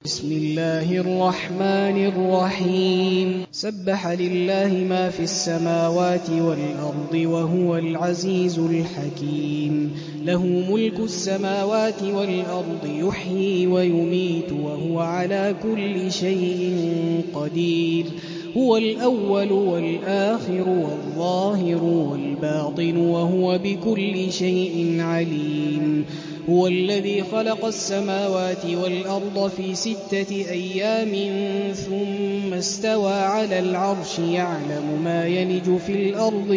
بسم الله الرحمن الرحيم سبح لله ما في السماوات والأرض وهو العزيز الحكيم له ملك السماوات والأرض يحيي ويميت وهو على كل شيء قدير هو الأول والآخر والظاهر والباطن وهو بكل شيء عليم هو الذي خلق السماوات والأرض في 6 أيام ثم استوى على العرش يعلم ما يلج في الأرض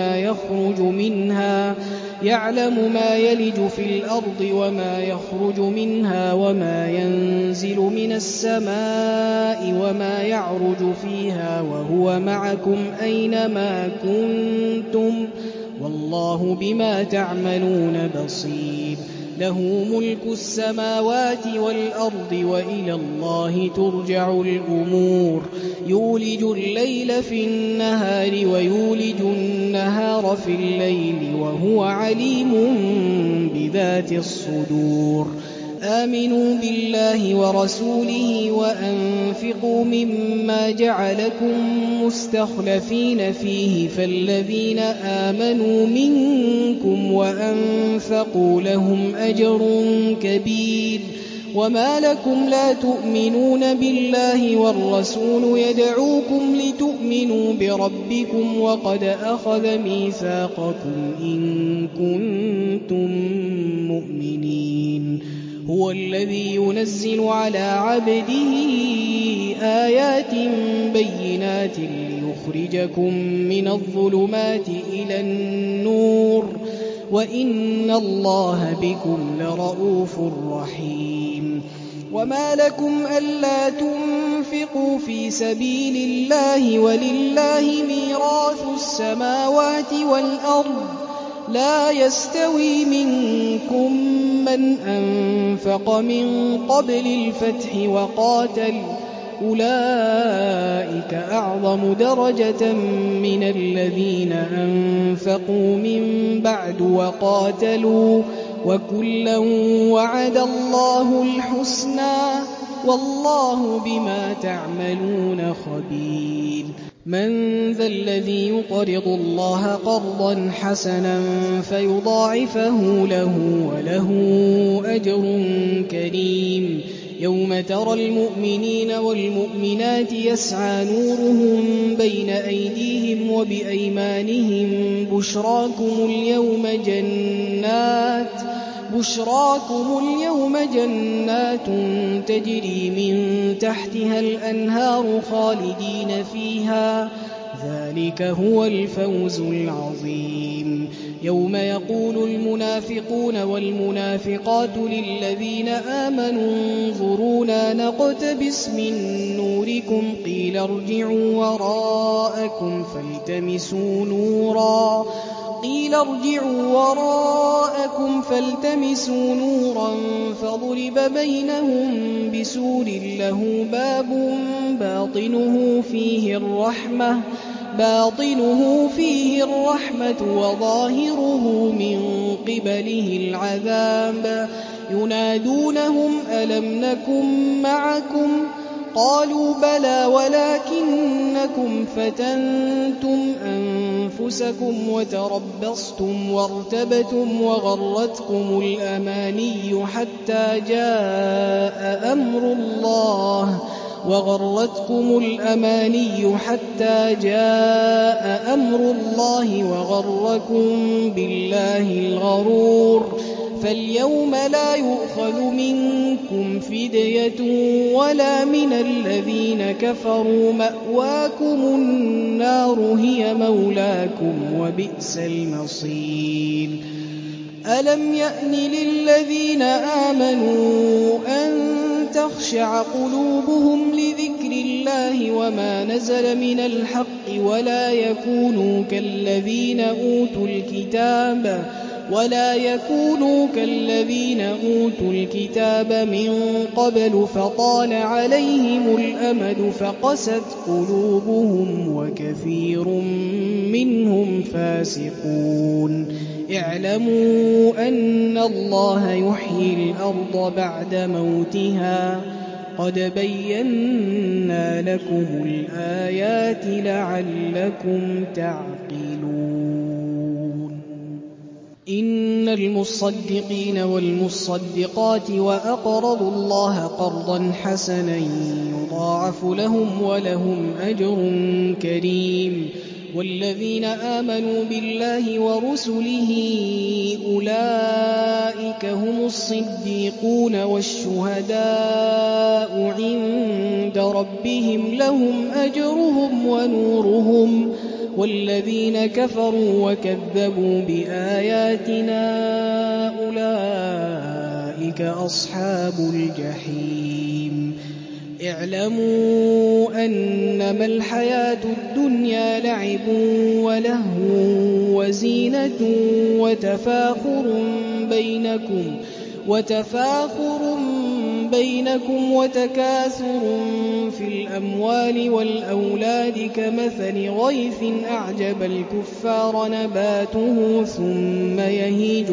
وما يخرج منها وما ينزل من السماء وما يعرج فيها وهو معكم أينما كنتم والله بما تعملون بصير له ملك السماوات والأرض وإلى الله ترجع الأمور يولج الليل في النهار ويولج النهار في الليل وهو عليم بذات الصدور آمنوا بالله ورسوله وأنفقوا مما جعلكم مستخلفين فيه فالذين آمنوا منكم وأنفقوا لهم أجر كبير وما لكم لا تؤمنون بالله والرسول يدعوكم لتؤمنوا بربكم وقد أخذ ميثاقكم إن كنتم مؤمنين هو الذي ينزل على عبده آيات بينات ليخرجكم من الظلمات إلى النور وإن الله بكم لرءوف رحيم وما لكم ألا تنفقوا في سبيل الله ولله ميراث السماوات والأرض لا يستوي منكم من أنفق من قبل الفتح وقاتل أولئك أعظم درجة من الذين أنفقوا من بعد وقاتلوا وكلا وعد الله الحسنى والله بما تعملون خبير من ذا الذي يقرض الله قرضا حسنا فيضاعفه له وله أجر كريم يوم ترى المؤمنين والمؤمنات يسعى نورهم بين أيديهم وبأيمانهم بشراكم اليوم جنات تجري من تحتها الأنهار خالدين فيها ذلك هو الفوز العظيم يوم يقول المنافقون والمنافقات للذين آمنوا انظرونا نقتبس من نوركم قيل ارجعوا وراءكم فالتمسوا نورا فضرب بينهم بسور له باب باطنه فيه الرحمة وظاهره من قبله العذاب ينادونهم ألم نكن معكم قالوا بلى ولكنكم فتنتم أنفسكم وتربصتم وارتبتم وغرتكم الأماني حتى جاء أمر الله وغركم بالله الغرور فاليوم لا يؤخذ منكم فدية ولا من الذين كفروا مأواكم النار هي مولاكم وبئس المصير ألم يأن للذين آمنوا أن تخشع قلوبهم لذكر الله وما نزل من الحق ولا يكونوا كالذين أوتوا الكتاب من قبل فطال عليهم الأمد فقست قلوبهم وكثير منهم فاسقون اعلموا أن الله يحيي الأرض بعد موتها قد بينا لكم الآيات لعلكم تعقلون إن المصدقين والمصدقات وأقرضوا الله قرضا حسنا يضاعف لهم ولهم أجر كريم والذين آمنوا بالله ورسله أولئك هم الصديقون والشهداء عند ربهم لهم أجرهم ونورهم والذين كفروا وكذبوا بآياتنا أولئك أصحاب الجحيم اعلموا أنما الحياة الدنيا لعب ولهو وزينة وتفاخر بينكم وتكاثر في الأموال والأولاد كمثل غيث أعجب الكفار نباته ثم يهيج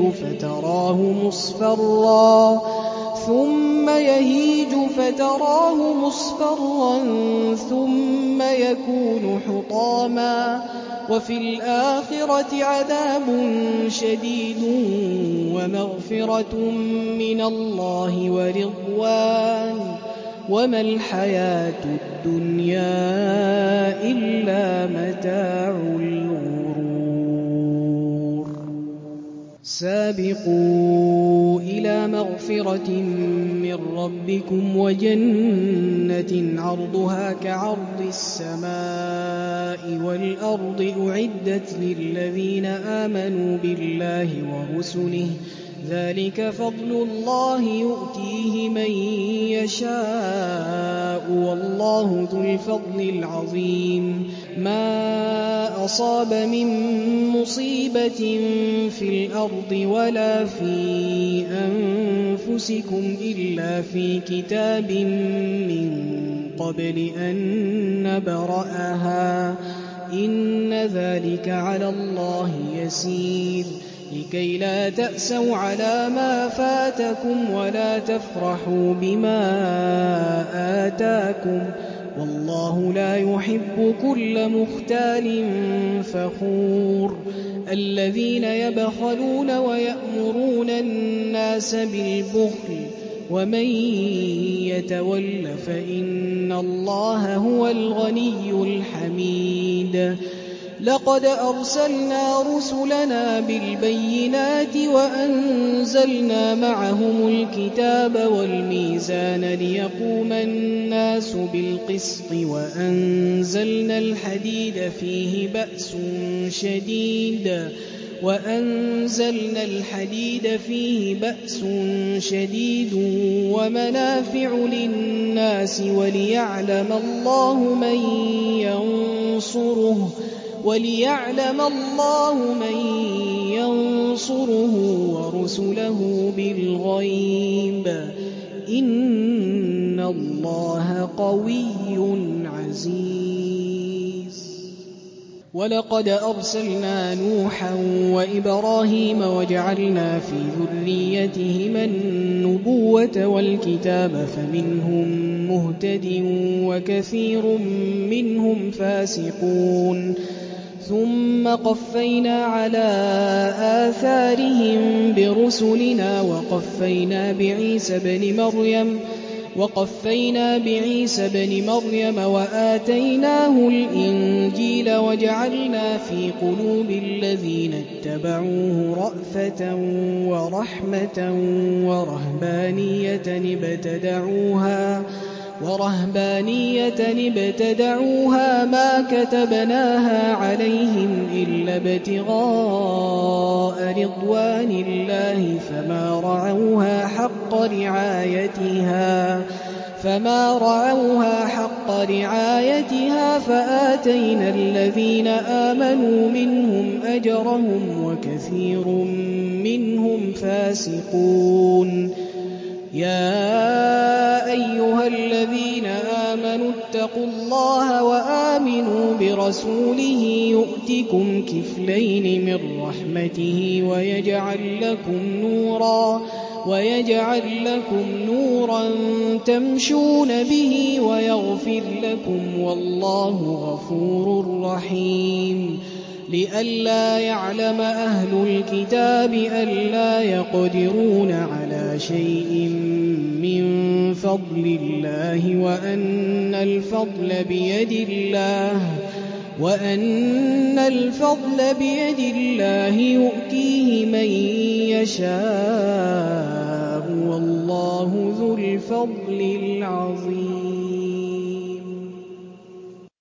فتراه مصفرا ثم يكون حطاما وفي الآخرة عذاب شديد ومغفرة من الله ورضوان وما الحياة الدنيا إلا متاع الغرور سابقوا إلى مغفرة من ربكم وجنة عرضها كعرض السماء والأرض أعدت للذين آمنوا بالله ورسله ذلك فضل الله يؤتيه من يشاء والله ذو الفضل العظيم ما أصاب من مصيبة في الأرض ولا في أنفسكم إلا في كتاب من قبل أن نبرأها إن ذلك على الله يسير لكي لا تأسوا على ما فاتكم ولا تفرحوا بما آتاكم والله لا يحب كل مختال فخور الذين يبخلون ويأمرون الناس بالبخل ومن يتول فإن الله هو الغني الحميد لقد أرسلنا رسلنا بالبينات وأنزلنا معهم الكتاب والميزان ليقوم الناس بالقسط وأنزلنا الحديد فيه بأس شديد ومنافع للناس وليعلم الله من ينصره ورسله بالغيب إن الله قوي عزيز ولقد أرسلنا نوحا وإبراهيم وجعلنا في ذريتهما النبوة والكتاب فمنهم مهتد وكثير منهم فاسقون ثم قفينا على آثارهم برسلنا وقفينا بعيسى بن مريم وآتيناه الإنجيل وجعلنا في قلوب الذين اتبعوه رأفة ورحمة ورهبانية ابتدعوها ما كتبناها عليهم إلا ابتغاء رضوان الله فما رعوها حق رعايتها فآتينا الذين آمنوا منهم أجرهم وكثير منهم فاسقون يا أيها الذين آمنوا اتقوا الله وآمنوا برسوله يؤتكم كفلين من رحمته ويجعل لكم نورا تمشون به ويغفر لكم والله غفور رحيم لئلا يعلم أهل الكتاب ألا يقدرون على شيء من فضل الله وأن الفضل بيد الله يؤتيه من يشاء والله ذو الفضل العظيم